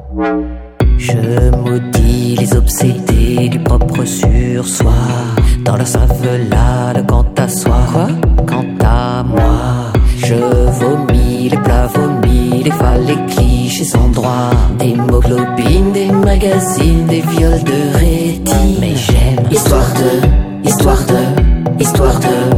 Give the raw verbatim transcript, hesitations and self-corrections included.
Je maudis les obsédés du propre sur soi, dans leur savelade quant à soi. Quoi? Quant à moi, je vomis les plats vomis, les phalles, les clichés sans droit, des hémoglobines, des magazines, des viols de rétine. Mais j'aime histoire de, histoire de, histoire de